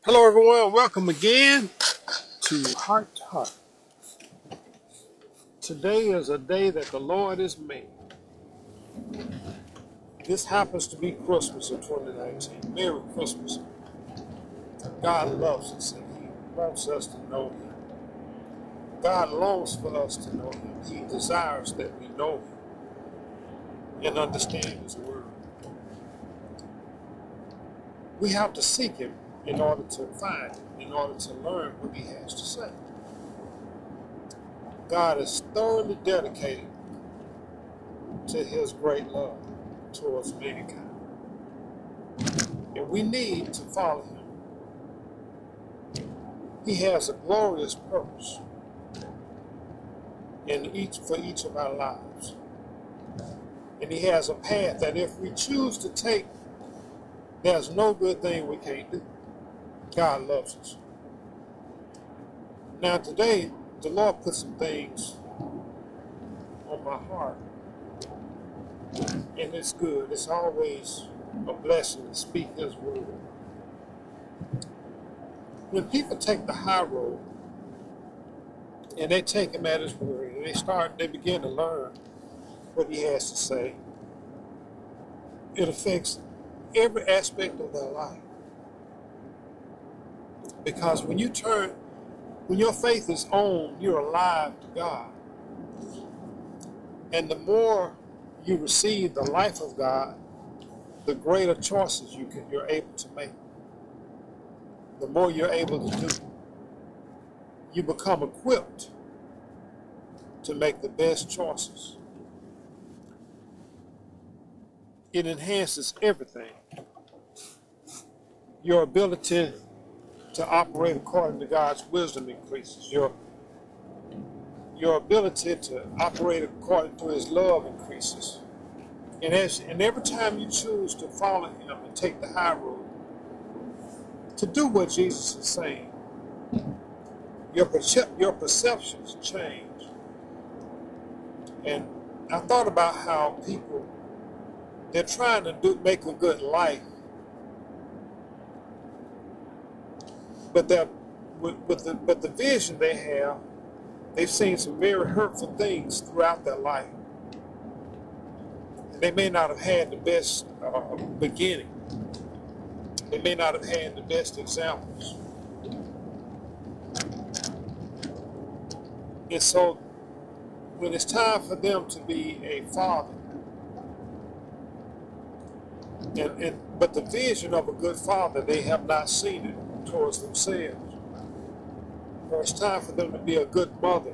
Hello, everyone. Welcome again to Heart to Heart. Today is a day that the Lord has made. This happens to be Christmas of 2019. Merry Christmas. God loves us and He wants us to know Him. God longs for us to know Him. He desires that we know Him and understand His Word. We have to seek Him in order to find Him, in order to learn what He has to say. God is thoroughly dedicated to His great love towards mankind. And we need to follow Him. He has a glorious purpose for each of our lives. And He has a path that if we choose to take, there's no good thing we can't do. God loves us. Now today, the Lord put some things on my heart. And it's good. It's always a blessing to speak His word. When people take the high road and they take Him at His word and they begin to learn what He has to say, it affects every aspect of their life. Because when your faith is on, you're alive to God. And the more you receive the life of God, the greater choices you're able to make. The more you're able to do. You become equipped to make the best choices. It enhances everything. Your ability to operate according to God's wisdom increases. Your ability to operate according to His love increases. And every time you choose to follow Him and take the high road, to do what Jesus is saying, your perceptions change. And I thought about how people, they're trying to make a good life, but the vision they have, they've seen some very hurtful things throughout their life. And they may not have had the best beginning. They may not have had the best examples. And so when it's time for them to be a father, but the vision of a good father, they have not seen it towards themselves. Or it's time for them to be a good mother.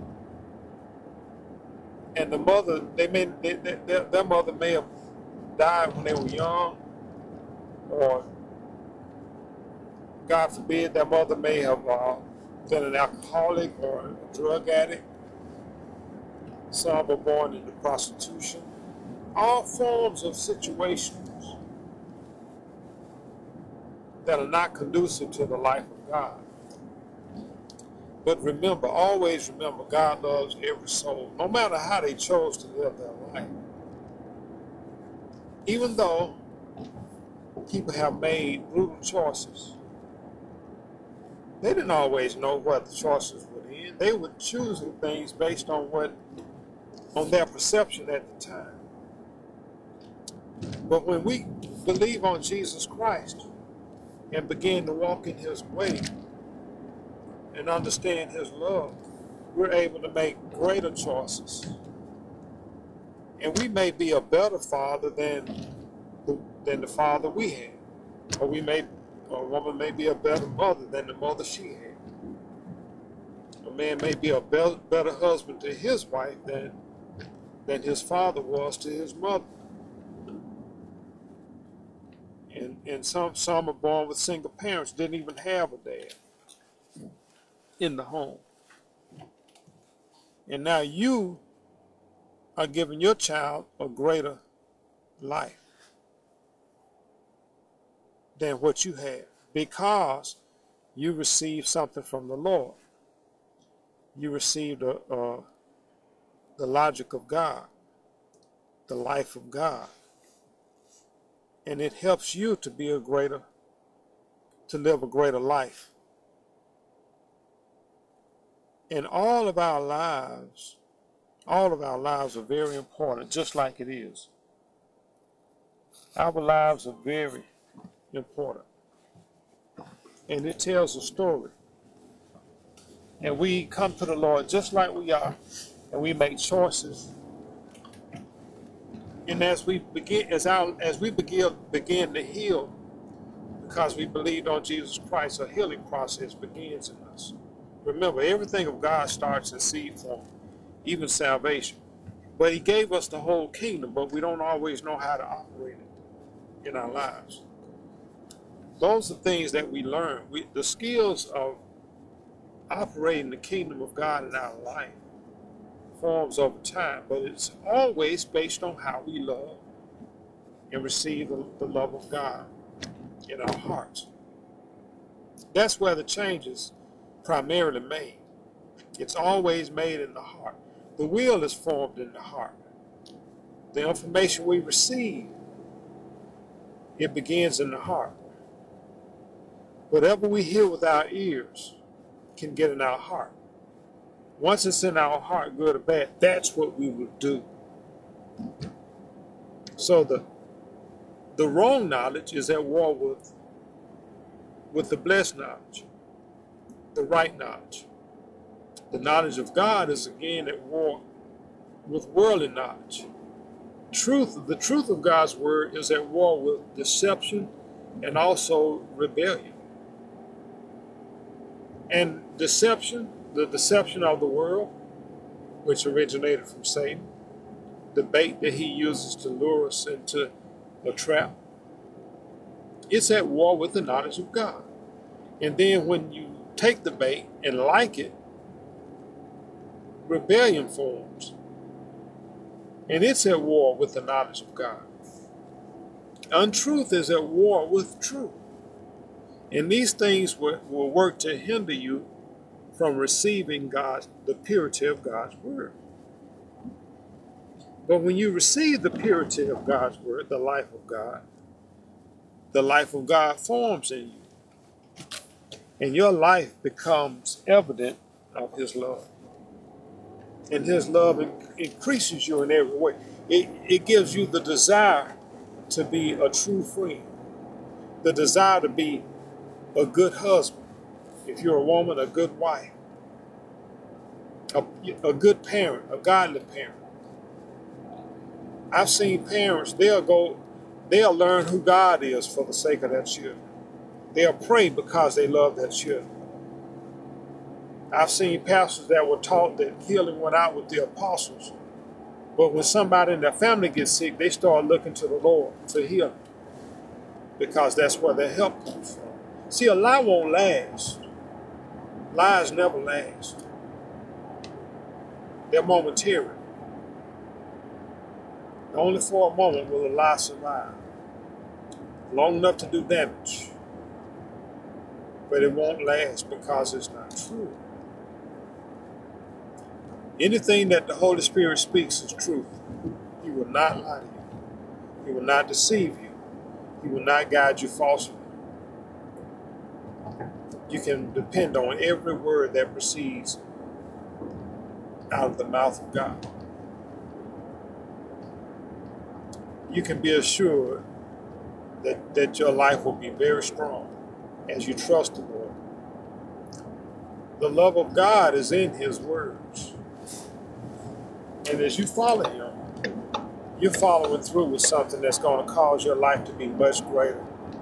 And the mother, their mother may have died when they were young, or God forbid, their mother may have been an alcoholic or a drug addict. Some were born into prostitution. All forms of situations that are not conducive to the life of God. But remember, always remember, God loves every soul, no matter how they chose to live their life. Even though people have made brutal choices, they didn't always know what the choices would end. They were choosing things based on their perception at the time. But when we believe on Jesus Christ and begin to walk in His way and understand His love, we're able to make greater choices. And we may be a better father than the father we had. Or a woman may be a better mother than the mother she had. A man may be a better husband to his wife than his father was to his mother. And some are born with single parents, didn't even have a dad in the home. And now you are giving your child a greater life than what you had, because you received something from the Lord. You received the logic of God, the life of God. And it helps you to to live a greater life. And all of our lives are very important, just like it is. Our lives are very important. And it tells a story. And we come to the Lord just like we are, and we make choices. And as we begin to heal, because we believed on Jesus Christ, a healing process begins in us. Remember, everything of God starts in seed form, even salvation. But he gave us the whole kingdom, but we don't always know how to operate it in our lives. Those are things that we learn. The skills of operating the kingdom of God in our life forms over time, but it's always based on how we love and receive the love of God in our hearts. That's where the change is primarily made. It's always made in the heart. The will is formed in the heart. The information we receive, it begins in the heart. Whatever we hear with our ears can get in our heart. Once it's in our heart, good or bad, that's what we will do. So the wrong knowledge is at war with the blessed knowledge, the right knowledge. The knowledge of God is again at war with worldly knowledge. The truth of God's word is at war with deception and also rebellion. And deception, the deception of the world, which originated from Satan, the bait that he uses to lure us into a trap, it's at war with the knowledge of God. And then when you take the bait and like it, rebellion forms. And it's at war with the knowledge of God. Untruth is at war with truth. And these things will work to hinder you from receiving the purity of God's word. But when you receive the purity of God's word, the life of God forms in you. And your life becomes evident of his love. And his love increases you in every way. It gives you the desire to be a true friend, the desire to be a good husband. If you're a woman, a good wife, a good parent, a godly parent. I've seen parents, they'll learn who God is for the sake of their children. They'll pray because they love their children. I've seen pastors that were taught that healing went out with the apostles. But when somebody in their family gets sick, they start looking to the Lord for healing, because that's where their help comes from. See, a lie won't last. Lies never last. They're momentary. Only for a moment will a lie survive. Long enough to do damage. But it won't last because it's not true. Anything that the Holy Spirit speaks is truth. He will not lie to you. He will not deceive you. He will not guide you falsely. You can depend on every word that proceeds out of the mouth of God. You can be assured that your life will be very strong as you trust the Lord. The love of God is in his words. And as you follow him, you're following through with something that's going to cause your life to be much greater.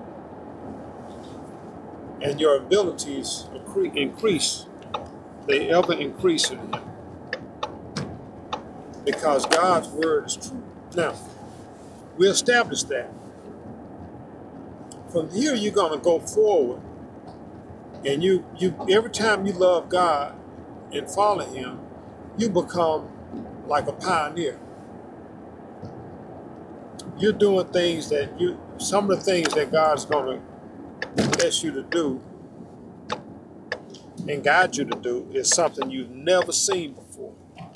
And your abilities increase. They ever increase in him. Because God's word is true. Now, we established that. From here, you're going to go forward. And you every time you love God and follow him, you become like a pioneer. You're doing things some of the things that God's going to ask you to do and guide you to do is something you've never seen before.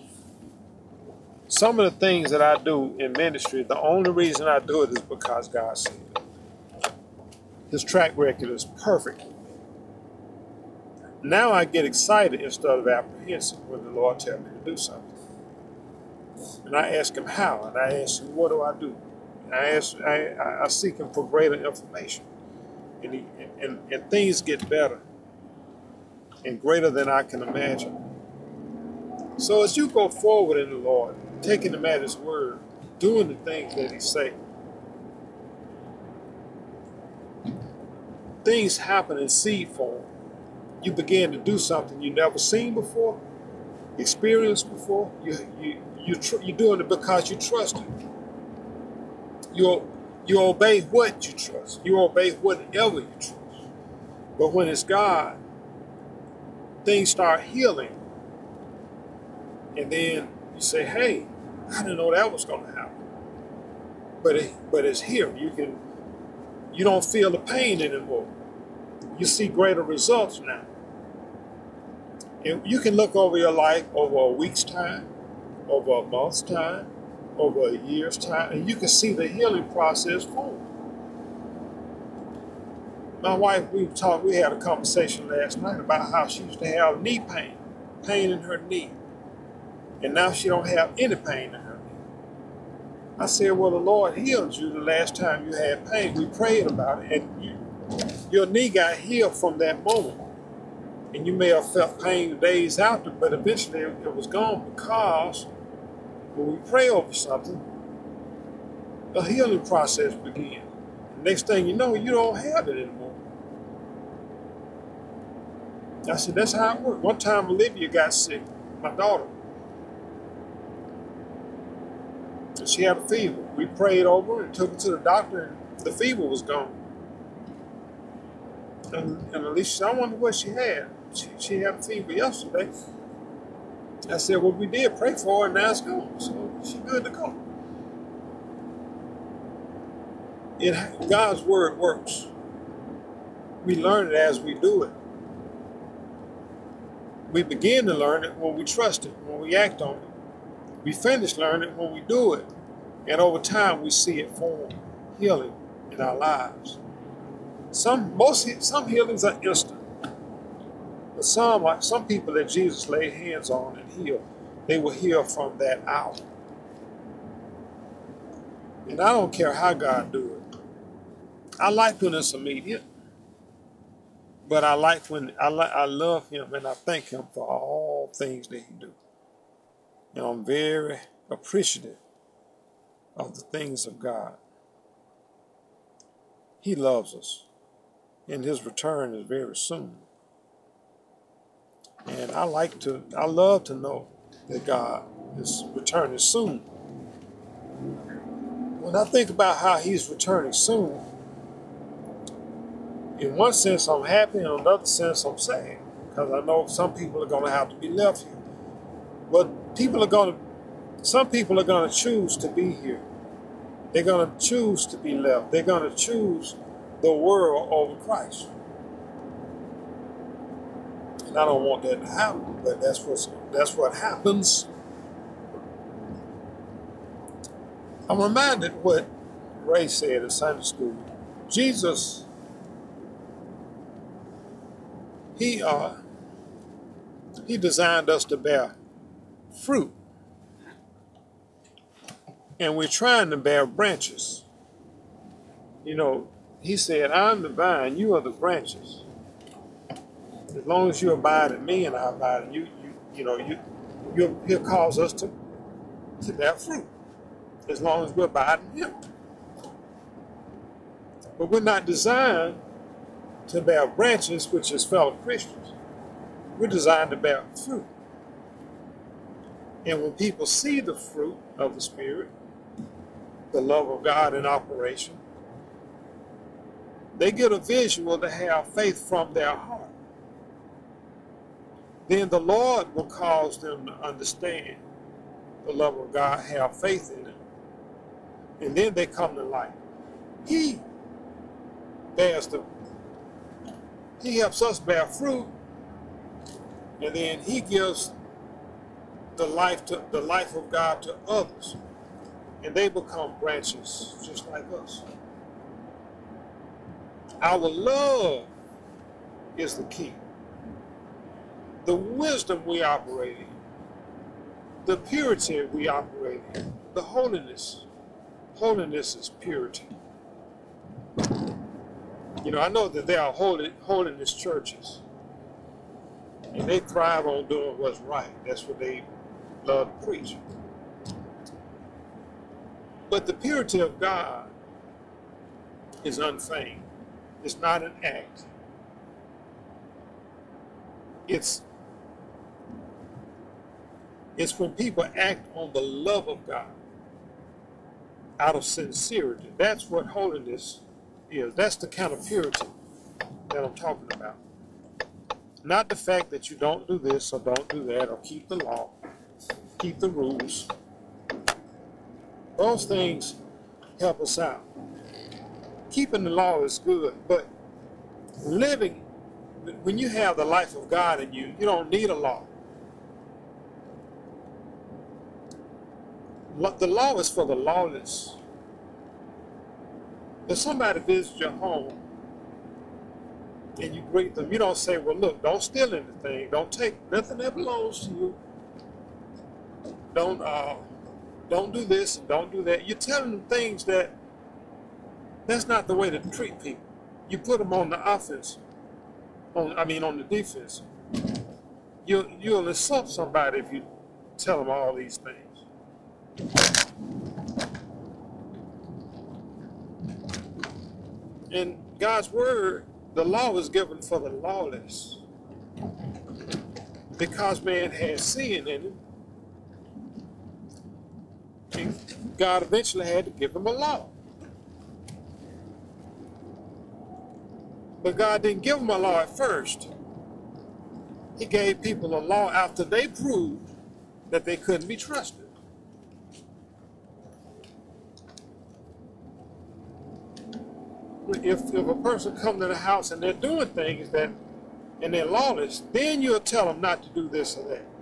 Some of the things that I do in ministry, the only reason I do it is because God said it. His track record is perfect. Now I get excited instead of apprehensive when the Lord tells me to do something. And I ask him how, and I ask him, what do I do? And I seek him for greater information. And things get better and greater than I can imagine. So as you go forward in the Lord, taking him at his word, doing the things that he say, things happen in seed form. You begin to do something you never seen before, experienced before. You're doing it because you trust it. You obey what you trust. You obey whatever you trust. But when it's God, things start healing. And then you say, hey, I didn't know that was going to happen. But it's here. You don't feel the pain anymore. You see greater results now. And you can look over your life over a week's time, over a month's time, over a year's time, and you can see the healing process forward. My wife, we had a conversation last night about how she used to have knee pain in her knee. And now she don't have any pain in her knee. I said, well, the Lord healed you the last time you had pain. We prayed about it, and your knee got healed from that moment. And you may have felt pain days after, but eventually it was gone because when we pray over something, a healing process begins. The next thing you know, you don't have it anymore. I said, that's how it works. One time Olivia got sick, my daughter. And she had a fever. We prayed over her and took her to the doctor, and the fever was gone. And Alicia said, I wonder what she had. She had a fever yesterday. I said, well, we did pray for her, and now it's gone. So she's good to go. God's word works. We learn it as we do it. We begin to learn it when we trust it, when we act on it. We finish learning it when we do it. And over time, we see it form healing in our lives. Some healings are instant. But some people that Jesus laid hands on and healed, they will heal from that hour. And I don't care how God do it. I like when it's immediate, but I like when I love him and I thank him for all things that he do. And I'm very appreciative of the things of God. He loves us, and his return is very soon. And I love to know that God is returning soon. When I think about how he's returning soon, in one sense I'm happy, in another sense I'm sad, because I know some people are going to have to be left here. But some people are going to choose to be here. They're going to choose to be left. They're going to choose the world over Christ. And I don't want that to happen, but that's what happens. I'm reminded what Ray said in Sunday school. Jesus, he designed us to bear fruit. And we're trying to bear branches. You know, he said, I'm the vine, you are the branches. As long as you abide in me and I abide in you, he'll cause us to bear fruit. As long as we abide in him. But we're not designed to bear branches, which is fellow Christians. We're designed to bear fruit. And when people see the fruit of the Spirit, the love of God in operation, they get a visual to have faith from their heart. Then the Lord will cause them to understand the love of God, have faith in it. And then they come to life. He helps us bear fruit, and then he gives the life of God to others. And they become branches just like us. Our love is the key. The wisdom we operate in, the purity we operate in, the holiness. Holiness is purity. You know, I know that there are holiness churches, and they thrive on doing what's right. That's what they love to preach. But the purity of God is unfeigned. It's not an act. It's when people act on the love of God out of sincerity. That's what holiness is. That's the kind of purity that I'm talking about. Not the fact that you don't do this or don't do that or keep the law, keep the rules. Those things help us out. Keeping the law is good, but living, when you have the life of God in you, you don't need a law. The law is for the lawless. If somebody visits your home and you greet them, you don't say, well, look, don't steal anything. Don't take nothing that belongs to you. Don't do this and don't do that. You're telling them things that's not the way to treat people. You put them on the offense, on the defense. You'll insult somebody if you tell them all these things. In God's word, the law is given for the lawless. Because man has sin in him, God eventually had to give him a law. But God didn't give them a law at first. He gave people a law after they proved that they couldn't be trusted. If a person comes to the house and they're doing things and they're lawless, then you'll tell them not to do this or that.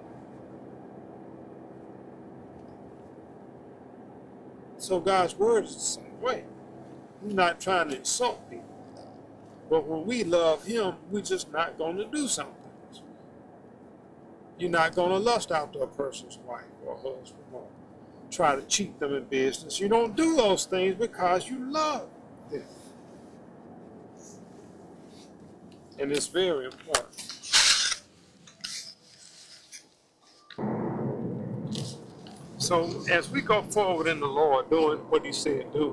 So God's word is the same way. He's not trying to insult people. But when we love him, we're just not going to do something. You're not going to lust after a person's wife or husband or try to cheat them in business. You don't do those things because you love them. And it's very important. So as we go forward in the Lord doing what he said do,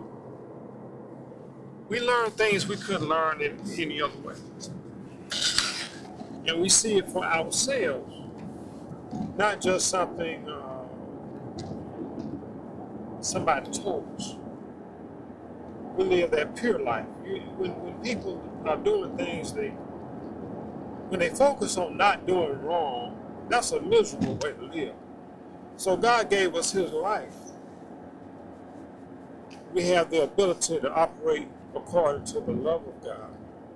we learn things we couldn't learn in any other way. And we see it for ourselves, not just something somebody told us. We live that pure life. When people are doing things, when they focus on not doing wrong, that's a miserable way to live. So God gave us his life. We have the ability to operate according to the love of God.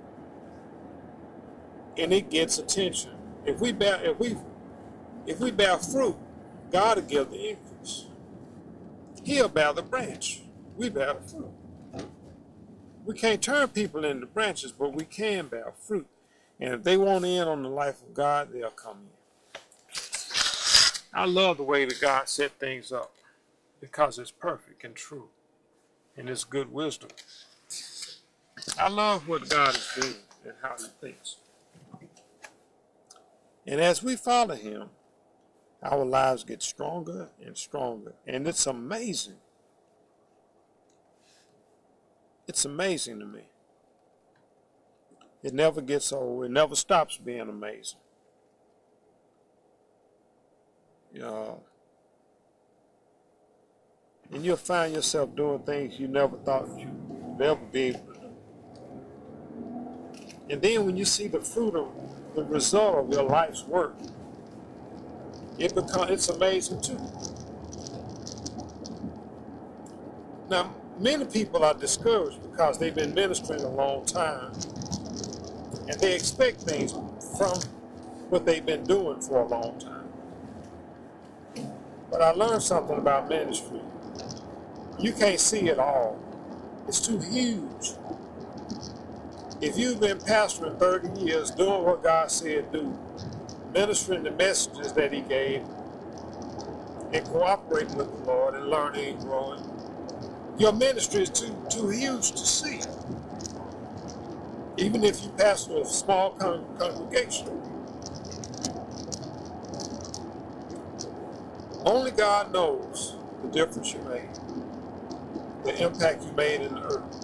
And it gets attention. If we bear fruit, God will give the increase. He'll bear the branch. We bear the fruit. We can't turn people into branches, but we can bear fruit. And if they want in on the life of God, they'll come in. I love the way that God set things up because it's perfect and true. And it's good wisdom. I love what God is doing and how he thinks. And as we follow him, our lives get stronger and stronger. And it's amazing. It's amazing to me. It never gets old. It never stops being amazing. And you'll find yourself doing things you never thought you'd ever be able to do. And then when you see the fruit of the result of your life's work, it's amazing too. Now, many people are discouraged because they've been ministering a long time and they expect things from what they've been doing for a long time. But I learned something about ministry. You can't see it all. It's too huge. If you've been pastoring 30 years, doing what God said do, ministering the messages that he gave, and cooperating with the Lord and learning and growing, your ministry is too huge to see. Even if you pastor a small congregation. Only God knows the difference you made, the impact you made in the earth.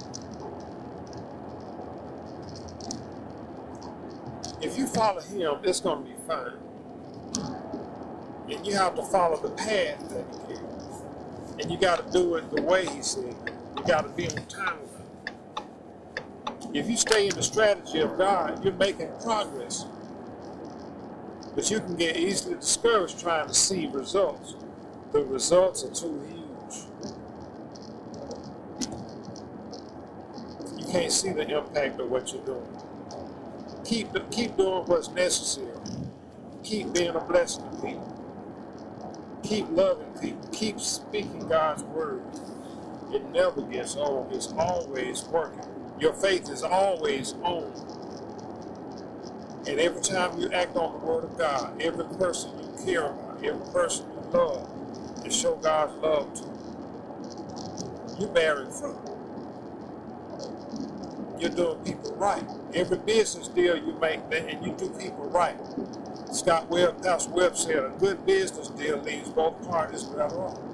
If you follow him, it's going to be fine. And you have to follow the path that he gave. And you got to do it the way he said. You got to be on time with him. If you stay in the strategy of God, you're making progress. But you can get easily discouraged trying to see results. The results are too huge. You can't see the impact of what you're doing. Keep doing what's necessary. Keep being a blessing to people. Keep loving people. Keep speaking God's word. It never gets old. It's always working. Your faith is always on. And every time you act on the word of God, every person you care about, every person you love, and show God's love to, you're bearing fruit. You're doing people right. Every business deal you make, and you do people right. Pastor Webb said, a good business deal leaves both parties better off.